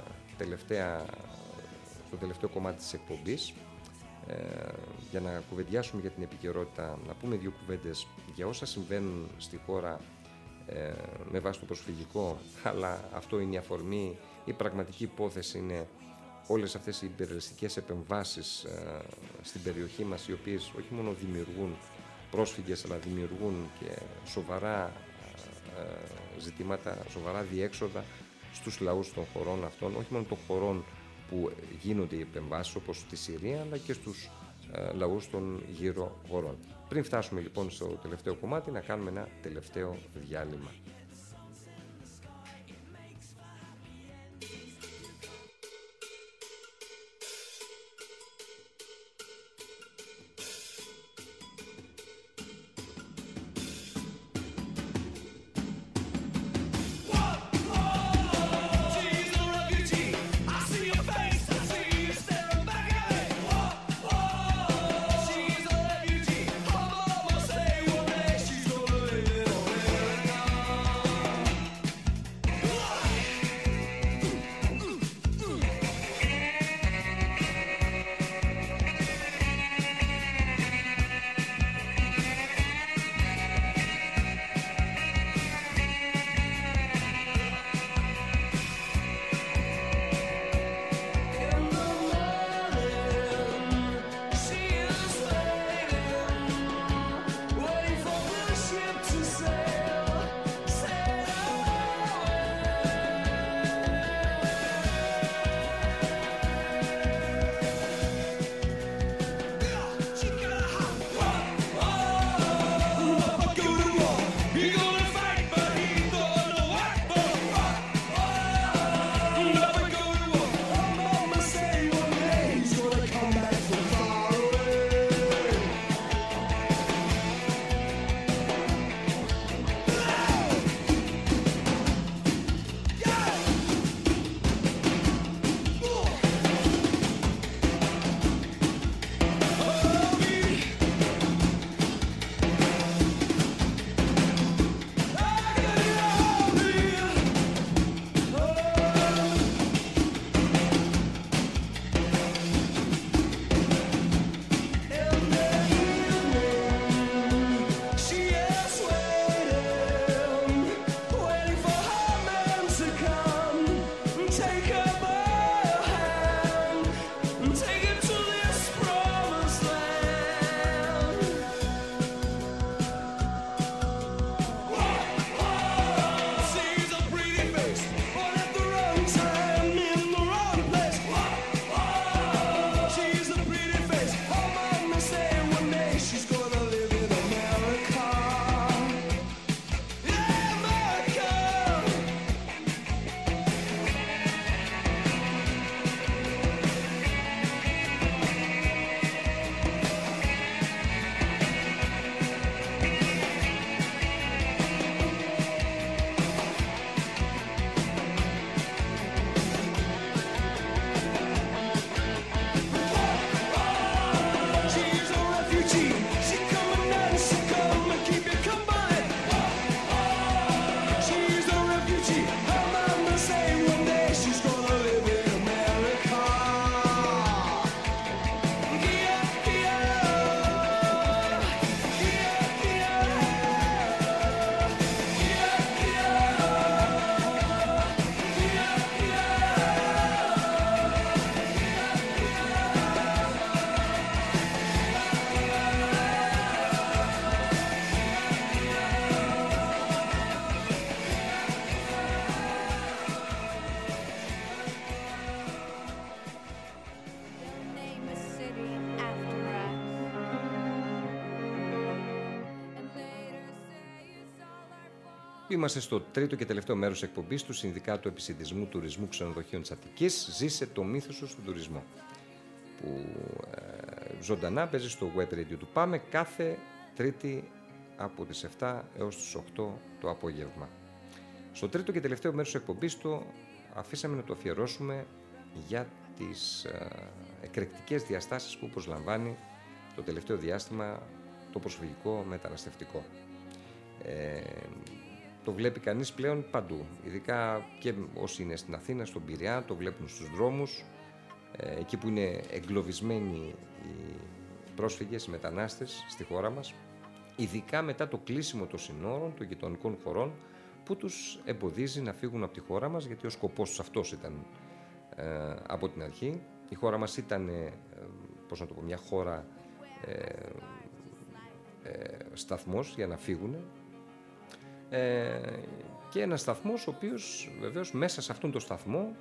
τελευταίο κομμάτι της εκπομπής, για να κουβεντιάσουμε για την επικαιρότητα, να πούμε δύο κουβέντες για όσα συμβαίνουν στη χώρα με βάση το προσφυγικό, αλλά αυτό είναι η αφορμή, η πραγματική υπόθεση είναι όλες αυτές οι υπερελιστικές επεμβάσεις στην περιοχή μας, οι οποίες όχι μόνο δημιουργούν πρόσφυγες, αλλά δημιουργούν και σοβαρά ζητήματα, σοβαρά διέξοδα στους λαούς των χωρών αυτών, όχι μόνο των χωρών που γίνονται οι επεμβάσεις όπως στη Συρία, αλλά και στους λαούς των γύρω χωρών. Πριν φτάσουμε λοιπόν στο τελευταίο κομμάτι, να κάνουμε ένα τελευταίο διάλειμμα. Είμαστε στο τρίτο και τελευταίο μέρος της εκπομπής του Συνδικάτου Επισιτισμού Τουρισμού Ξενοδοχείων της Αττικής. Ζήσε το μύθο σου στον τουρισμό, που ζωντανά παίζει στο web radio του Πάμε κάθε Τρίτη από τις 7 έως τις 8 το απόγευμα. Στο τρίτο και τελευταίο μέρος της εκπομπής του αφήσαμε να το αφιερώσουμε για τις εκρηκτικές διαστάσεις που προσλαμβάνει το τελευταίο διάστημα το προσφυγικό μεταναστευτικό. Το βλέπει κανείς πλέον παντού, ειδικά και όσοι είναι στην Αθήνα, στον Πειραιά, το βλέπουν στους δρόμους, εκεί που είναι εγκλωβισμένοι οι πρόσφυγες, οι μετανάστες στη χώρα μας, ειδικά μετά το κλείσιμο των συνόρων των γειτονικών χωρών που τους εμποδίζει να φύγουν από τη χώρα μας, γιατί ο σκοπός τους αυτός ήταν από την αρχή. Η χώρα μας ήταν, μια χώρα σταθμός για να φύγουν, και ένας σταθμός ο οποίος βεβαίως μέσα σε αυτόν τον σταθμό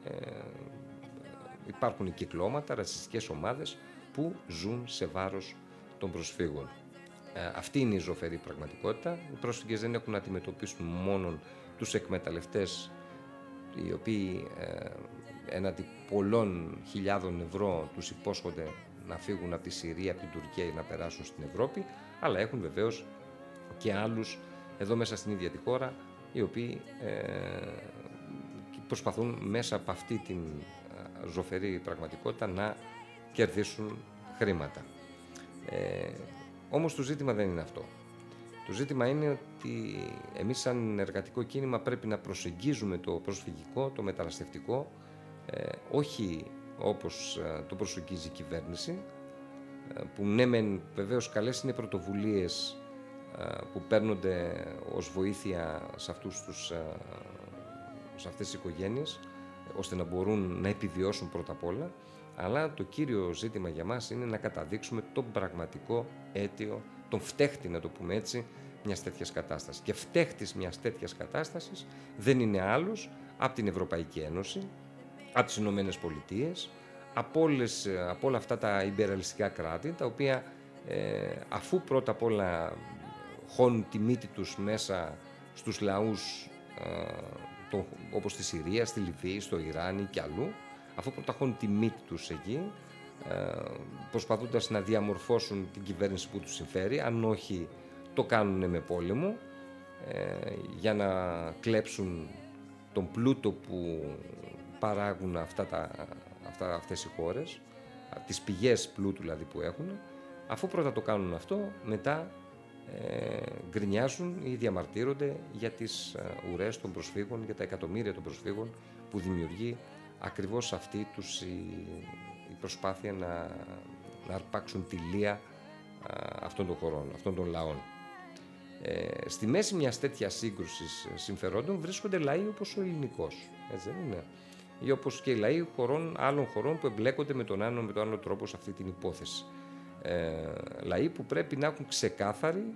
υπάρχουν κυκλώματα, ρατσιστικές ομάδες που ζουν σε βάρος των προσφύγων. Αυτή είναι η ζωφερή πραγματικότητα. Οι πρόσφυγες δεν έχουν να αντιμετωπίσουν μόνο τους εκμεταλλευτές, οι οποίοι έναντι πολλών χιλιάδων ευρώ τους υπόσχονται να φύγουν από τη Συρία, από την Τουρκία ή να περάσουν στην Ευρώπη, αλλά έχουν βεβαίως και άλλους εδώ μέσα στην ίδια τη χώρα, οι οποίοι προσπαθούν μέσα από αυτή την ζωφερή πραγματικότητα να κερδίσουν χρήματα. Όμως το ζήτημα δεν είναι αυτό. Το ζήτημα είναι ότι εμείς σαν εργατικό κίνημα πρέπει να προσεγγίζουμε το προσφυγικό, το μεταναστευτικό, όχι όπως το προσεγγίζει η κυβέρνηση, που ναι μεν βεβαίως καλές είναι πρωτοβουλίες που παίρνονται ως βοήθεια σε αυτές τις οικογένειες, ώστε να μπορούν να επιβιώσουν πρώτα απ' όλα, αλλά το κύριο ζήτημα για μας είναι να καταδείξουμε τον πραγματικό αίτιο, τον φταίχτη, να το πούμε έτσι, μιας τέτοιας κατάστασης. Και φταίχτης μιας τέτοιας κατάστασης δεν είναι άλλος από την Ευρωπαϊκή Ένωση, από τις Ηνωμένες Πολιτείες, από όλα αυτά τα ιμπεραλιστικά κράτη, τα οποία αφού πρώτα απ' όλα χώνουν τη μύτη τους μέσα στους λαούς όπως στη Συρία, στη Λιβύη, στο Ιράν και αλλού, αφού πρώτα χώνουν τη μύτη τους εκεί, προσπαθώντας να διαμορφώσουν την κυβέρνηση που τους συμφέρει, αν όχι το κάνουν με πόλεμο, για να κλέψουν τον πλούτο που παράγουν αυτές οι χώρες, τις πηγές πλούτου δηλαδή που έχουν. Αφού πρώτα το κάνουν αυτό, μετά γκρινιάζουν ή διαμαρτύρονται για τις ουρές των προσφύγων, για τα εκατομμύρια των προσφύγων που δημιουργεί ακριβώς αυτή τους η προσπάθεια να αρπάξουν τη λία αυτών των χωρών, αυτών των λαών. Στη μέση μιας τέτοιας σύγκρουσης συμφερόντων βρίσκονται λαοί όπως ο ελληνικός, έτσι δεν είναι, ή όπως και οι λαοί άλλων χωρών που εμπλέκονται με τον άλλο τρόπο σε αυτή την υπόθεση. Λαοί που πρέπει να έχουν ξεκάθαρη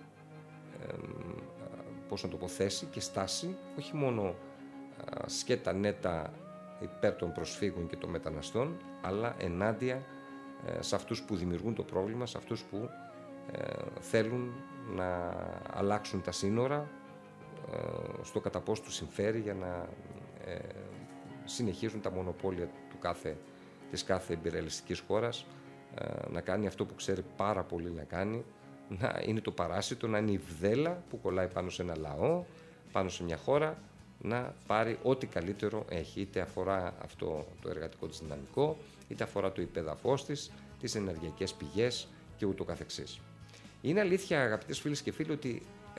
θέση και στάση, όχι μόνο σκέτα νέτα υπέρ των προσφύγων και των μεταναστών, αλλά ενάντια σε αυτούς που δημιουργούν το πρόβλημα, σε αυτούς που θέλουν να αλλάξουν τα σύνορα στο κατά πώς τους συμφέρει, για να συνεχίζουν τα μονοπόλια της κάθε ιμπεριαλιστικής χώρας, να κάνει αυτό που ξέρει πάρα πολύ να κάνει, να είναι το παράσιτο, να είναι η βδέλα που κολλάει πάνω σε ένα λαό, πάνω σε μια χώρα, να πάρει ό,τι καλύτερο έχει, είτε αφορά αυτό το εργατικό της δυναμικό, είτε αφορά το υπεδαφός της, τις ενεργειακές πηγές και ούτω καθεξής. Είναι αλήθεια, αγαπητές φίλες και φίλοι, ότι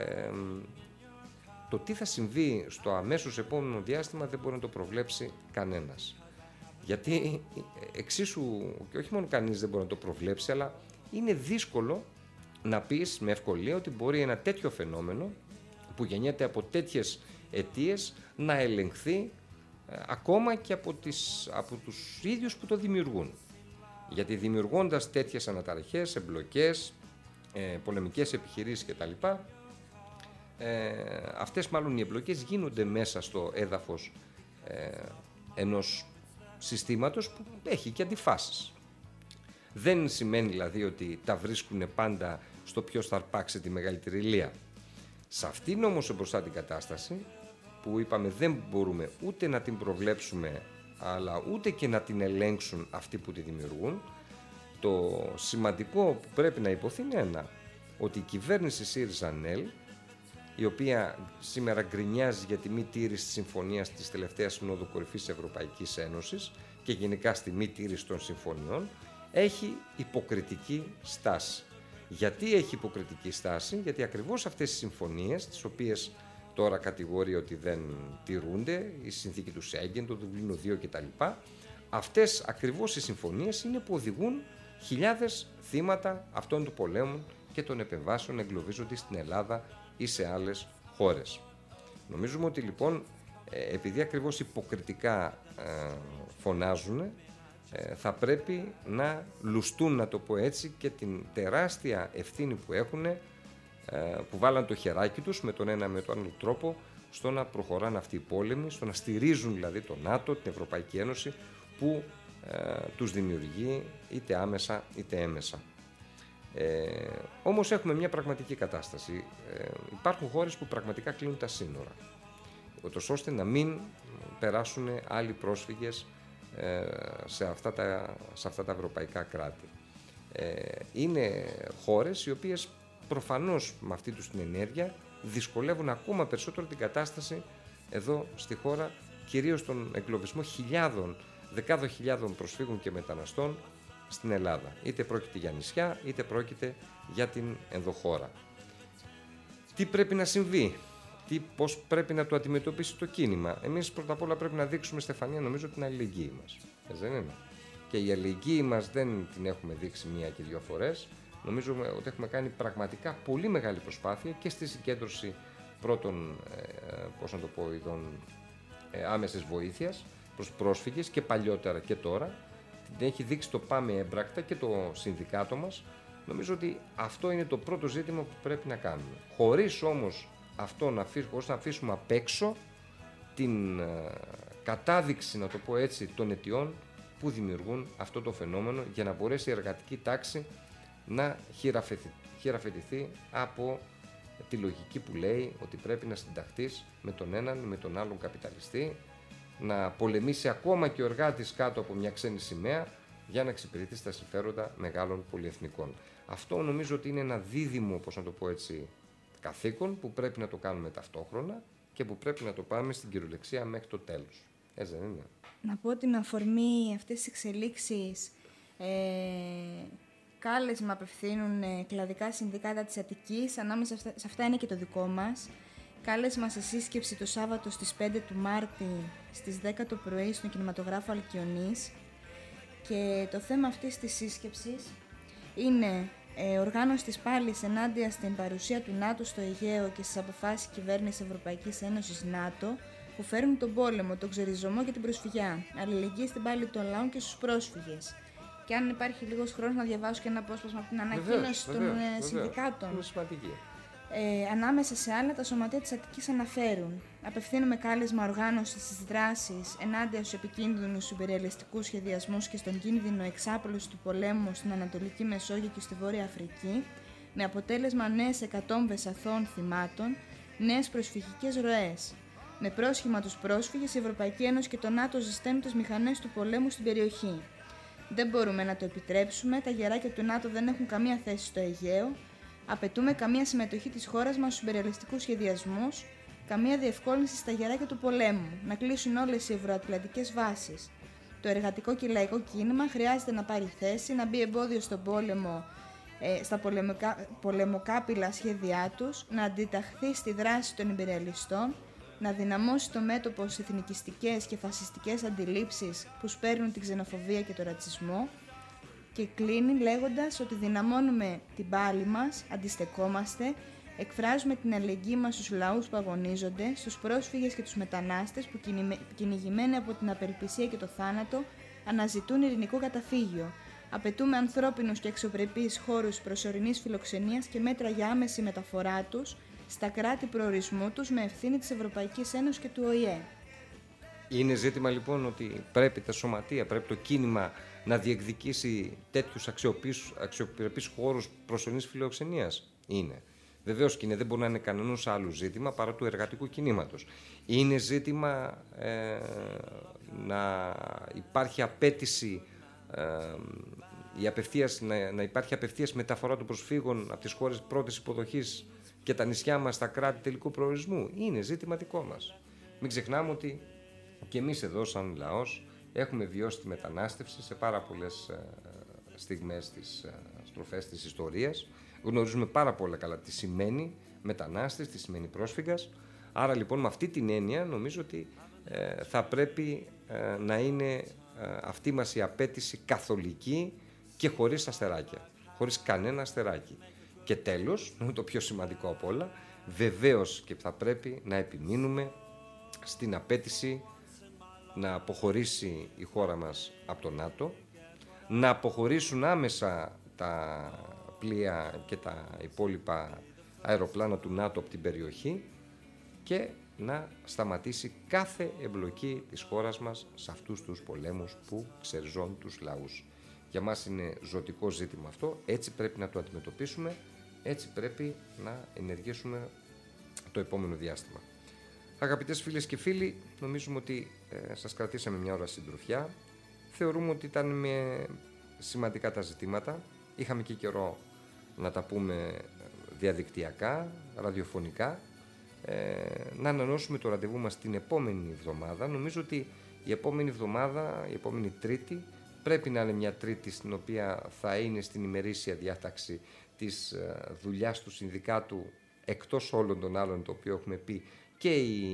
το τι θα συμβεί στο αμέσως επόμενο διάστημα δεν μπορεί να το προβλέψει κανένας. Γιατί εξίσου, και όχι μόνο κανείς δεν μπορεί να το προβλέψει, αλλά είναι δύσκολο να πεις με ευκολία ότι μπορεί ένα τέτοιο φαινόμενο που γεννιέται από τέτοιες αιτίες να ελεγχθεί ακόμα και από τους ίδιους που το δημιουργούν. Γιατί δημιουργώντας τέτοιες αναταραχές, εμπλοκές, πολεμικές επιχειρήσεις κτλ, αυτές μάλλον οι εμπλοκές γίνονται μέσα στο έδαφος ενός συστήματος που έχει και αντιφάσεις. Δεν σημαίνει δηλαδή ότι τα βρίσκουν πάντα στο ποιος θα αρπάξει τη μεγαλύτερη ηλία. Σε αυτήν όμως μπροστά την κατάσταση, που είπαμε δεν μπορούμε ούτε να την προβλέψουμε, αλλά ούτε και να την ελέγξουν αυτοί που τη δημιουργούν, το σημαντικό που πρέπει να υποθεί είναι ότι η κυβέρνηση ΣΥΡΙΖΑ-ΝΕΛ, η οποία σήμερα γκρινιάζει για τη μη τήρηση της συμφωνίας της τελευταίας Συνόδου Κορυφής της Ευρωπαϊκής Ένωσης και γενικά στη μη τήρηση των συμφωνιών, έχει υποκριτική στάση. Γιατί έχει υποκριτική στάση? Γιατί ακριβώς αυτές οι συμφωνίες, τις οποίες τώρα κατηγορεί ότι δεν τηρούνται, η συνθήκη του Σέγγεν, το Δουβλίνο 2 κτλ., αυτές ακριβώς οι συμφωνίες είναι που οδηγούν χιλιάδες θύματα αυτών του πολέμου και των επεμβάσεων εγκλωβίζονται στην Ελλάδα ή σε άλλες χώρες. Νομίζουμε ότι λοιπόν, επειδή ακριβώς υποκριτικά φωνάζουν, θα πρέπει να λουστούν, να το πω έτσι, και την τεράστια ευθύνη που έχουν, που βάλαν το χεράκι τους με τον ένα με τον άλλο τρόπο στο να προχωράνε αυτοί οι πόλεμοι, στο να στηρίζουν δηλαδή το ΝΑΤΟ, την Ευρωπαϊκή Ένωση, που τους δημιουργεί είτε άμεσα είτε έμεσα. Όμως έχουμε μια πραγματική κατάσταση. Υπάρχουν χώρες που πραγματικά κλείνουν τα σύνορα, ώστε να μην περάσουν άλλοι πρόσφυγες σε αυτά τα ευρωπαϊκά κράτη. Είναι χώρες οι οποίες προφανώς με αυτή τους την ενέργεια δυσκολεύουν ακόμα περισσότερο την κατάσταση εδώ στη χώρα, κυρίως τον εγκλωβισμό δεκάδων χιλιάδων προσφύγων και μεταναστών στην Ελλάδα. Είτε πρόκειται για νησιά, είτε πρόκειται για την ενδοχώρα. Τι πρέπει να συμβεί? Πώς πρέπει να το αντιμετωπίσει το κίνημα? Εμείς πρώτα απ' όλα πρέπει να δείξουμε, Στεφανία, νομίζω, την αλληλεγγύη μας. Δεν είναι? Και η αλληλεγγύη μας δεν την έχουμε δείξει μία και δύο φορές. Νομίζω ότι έχουμε κάνει πραγματικά πολύ μεγάλη προσπάθεια και στη συγκέντρωση πρώτων, ειδών άμεσης βοήθειας προς πρόσφυγες και παλιότερα και τώρα. Την έχει δείξει το Πάμε Έμπρακτα και το συνδικάτο μας. Νομίζω ότι αυτό είναι το πρώτο ζήτημα που πρέπει να κάνουμε. Χωρίς όμως αυτό να αφήσουμε απ' έξω την κατάδειξη, να το πω έτσι, των αιτιών που δημιουργούν αυτό το φαινόμενο, για να μπορέσει η εργατική τάξη να χειραφετηθεί από τη λογική που λέει ότι πρέπει να συνταχθείς με τον έναν ή με τον άλλον καπιταλιστή, να πολεμήσει ακόμα και ο εργάτης κάτω από μια ξένη σημαία για να εξυπηρετήσει τα συμφέροντα μεγάλων πολυεθνικών. Αυτό νομίζω ότι είναι ένα δίδυμο, πώς να το πω έτσι, καθήκον που πρέπει να το κάνουμε ταυτόχρονα και που πρέπει να το πάμε στην κυριολεξία μέχρι το τέλος. Έτσι δεν είναι? Να πω ότι με αφορμή αυτές τις εξελίξεις κάλεσμα απευθύνουν κλαδικά συνδικάτα της Αττικής, ανάμεσα σε αυτά είναι και το δικό μας. Κάλεσμα σε σύσκεψη το Σάββατο στις 5 του Μάρτη στις 10 το πρωί στον κινηματογράφο Αλκιονής, και το θέμα αυτής της σύσκεψης είναι οργάνωση της πάλης ενάντια στην παρουσία του ΝΑΤΟ στο Αιγαίο και στις αποφάσεις κυβέρνησης Ευρωπαϊκής Ένωσης ΝΑΤΟ που φέρνουν τον πόλεμο, τον ξεριζωμό και την προσφυγιά. Αλληλεγγύη στην πάλη των λαών και στους πρόσφυγες. Και αν υπάρχει λίγος χρόνος να διαβάσω και ένα απόσπασμα από την ανακοίνωση των συνδικάτων. Είναι σημαντική. Ανάμεσα σε άλλα, τα σωματεία της Αττικής αναφέρουν: απευθύνουμε κάλεσμα οργάνωσης στις δράσεις ενάντια στους επικίνδυνους υπεριαλιστικούς σχεδιασμούς και στον κίνδυνο εξάπλωση του πολέμου στην Ανατολική Μεσόγειο και στη Βόρεια Αφρική, με αποτέλεσμα νέες εκατόμβες αθώων θυμάτων, νέες προσφυγικές ροές. Με πρόσχημα τους πρόσφυγες, η Ευρωπαϊκή Ένωση και το ΝΑΤΟ ζεσταίνουν τις μηχανές του πολέμου στην περιοχή. Δεν μπορούμε να το επιτρέψουμε, τα γεράκια του ΝΑΤΟ δεν έχουν καμία θέση στο Αιγαίο. Απαιτούμε καμία συμμετοχή της χώρας μας στους υπεριαλιστικούς σχεδιασμούς, καμία διευκόλυνση στα γεράκια του πολέμου, να κλείσουν όλες οι ευρωατλαντικές βάσεις. Το εργατικό και λαϊκό κίνημα χρειάζεται να πάρει θέση, να μπει εμπόδιο στον πόλεμο, στα πολεμοκάπηλα σχέδιά τους, να αντιταχθεί στη δράση των υπεριαλιστών, να δυναμώσει το μέτωπο στις εθνικιστικές και φασιστικές αντιλήψεις που σπέρνουν την ξενοφοβία και τον ρατσισμό, και κλείνει λέγοντας ότι δυναμώνουμε την πάλη μας, αντιστεκόμαστε, εκφράζουμε την αλληλεγγύη μας στους λαούς που αγωνίζονται, στους πρόσφυγες και τους μετανάστες που κυνηγημένοι από την απελπισία και το θάνατο αναζητούν ειρηνικό καταφύγιο. Απαιτούμε ανθρώπινους και αξιοπρεπείς χώρους προσωρινής φιλοξενίας και μέτρα για άμεση μεταφορά τους στα κράτη προορισμού τους με ευθύνη της Ευρωπαϊκής Ένωσης και του ΟΗΕ. Είναι ζήτημα λοιπόν ότι πρέπει τα σωματεία, πρέπει το κίνημα να διεκδικήσει τέτοιους αξιοπρεπείς χώρους προσωρινής φιλοξενίας. Είναι. Βεβαίως και δεν μπορεί να είναι κανένας άλλο ζήτημα παρά του εργατικού κινήματος. Είναι ζήτημα να υπάρχει απέτηση, να υπάρχει απευθείας μεταφορά των προσφύγων από τις χώρες πρώτης υποδοχής και τα νησιά μας στα κράτη τελικού προορισμού. Είναι ζήτημα δικό μας. Μην ξεχνάμε ότι και εμείς εδώ σαν λαός έχουμε βιώσει τη μετανάστευση σε πάρα πολλές στιγμές της στροφές της ιστορίας. Γνωρίζουμε πάρα πολύ καλά τι σημαίνει μετανάστης, τι σημαίνει πρόσφυγας. Άρα λοιπόν με αυτή την έννοια νομίζω ότι θα πρέπει να είναι αυτή μας η απέτηση καθολική και χωρίς αστεράκια, χωρίς κανένα αστεράκι. Και τέλος, το πιο σημαντικό από όλα, βεβαίως και θα πρέπει να επιμείνουμε στην απέτηση να αποχωρήσει η χώρα μας από το ΝΑΤΟ, να αποχωρήσουν άμεσα τα πλοία και τα υπόλοιπα αεροπλάνα του ΝΑΤΟ από την περιοχή και να σταματήσει κάθε εμπλοκή της χώρας μας σε αυτούς τους πολέμους που ξεριζώνουν τους λαούς. Για μας είναι ζωτικό ζήτημα αυτό, έτσι πρέπει να το αντιμετωπίσουμε, έτσι πρέπει να ενεργήσουμε το επόμενο διάστημα. Αγαπητές φίλες και φίλοι, νομίζουμε ότι σας κρατήσαμε μια ώρα συντροφιά. Θεωρούμε ότι ήταν με σημαντικά τα ζητήματα. Είχαμε και καιρό να τα πούμε διαδικτυακά, ραδιοφωνικά. Να ανανεώσουμε το ραντεβού μας την επόμενη εβδομάδα. Νομίζω ότι η επόμενη εβδομάδα, η επόμενη Τρίτη, πρέπει να είναι μια Τρίτη στην οποία θα είναι στην ημερήσια διάταξη της δουλειάς του Συνδικάτου, εκτός όλων των άλλων, το οποίο έχουμε πει, και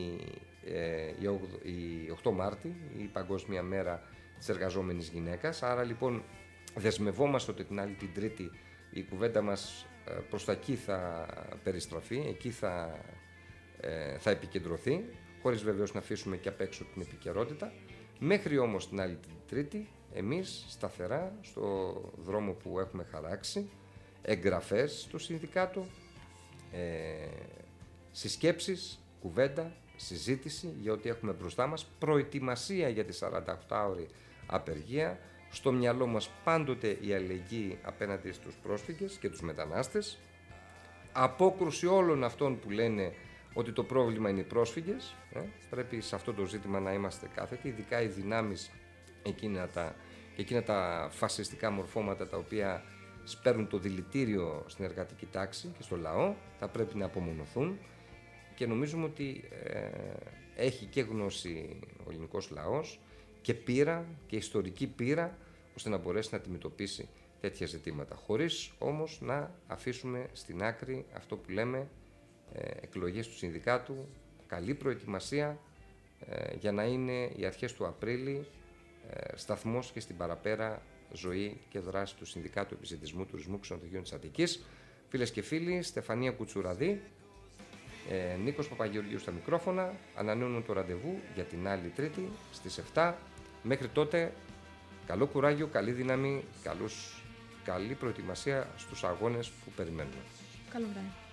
η 8 Μάρτη, η Παγκόσμια Μέρα της Εργαζόμενης Γυναίκας. Άρα λοιπόν δεσμευόμαστε ότι την άλλη την Τρίτη η κουβέντα μας προς τα εκεί θα περιστραφεί, εκεί θα επικεντρωθεί, χωρίς βεβαίως να αφήσουμε και απ' έξω την επικαιρότητα. Μέχρι όμως την άλλη την Τρίτη, εμείς σταθερά στο δρόμο που έχουμε χαράξει, εγγραφές στο Συνδικάτο, συσκέψεις, κουβέντα, συζήτηση για ό,τι έχουμε μπροστά μας, προετοιμασία για τη 48ωρη απεργία, στο μυαλό μας πάντοτε η αλληλεγγύη απέναντι στους πρόσφυγες και τους μετανάστες, απόκρουση όλων αυτών που λένε ότι το πρόβλημα είναι οι πρόσφυγες, πρέπει σε αυτό το ζήτημα να είμαστε κάθετοι, ειδικά οι δυνάμεις εκείνα τα φασιστικά μορφώματα τα οποία σπέρνουν το δηλητήριο στην εργατική τάξη και στο λαό, θα πρέπει να απομονωθούν και νομίζουμε ότι έχει και γνώση ο ελληνικός λαός και πείρα και ιστορική πείρα ώστε να μπορέσει να αντιμετωπίσει τέτοια ζητήματα, χωρίς όμως να αφήσουμε στην άκρη αυτό που λέμε εκλογές του Συνδικάτου, καλή προετοιμασία για να είναι οι αρχές του Απρίλη σταθμός και στην παραπέρα ζωή και δράση του Συνδικάτου Επισιτισμού Τουρισμού Ξενοδοχείων της Αττικής. Φίλες και φίλοι, Στεφανία Κουτσουραδή, Νίκος Παπαγεωργίου στα μικρόφωνα, ανανεώνουν το ραντεβού για την άλλη Τρίτη στις 7. Μέχρι τότε, καλό κουράγιο, καλή δύναμη, καλή προετοιμασία στους αγώνες που περιμένουμε. Καλό βράδυ.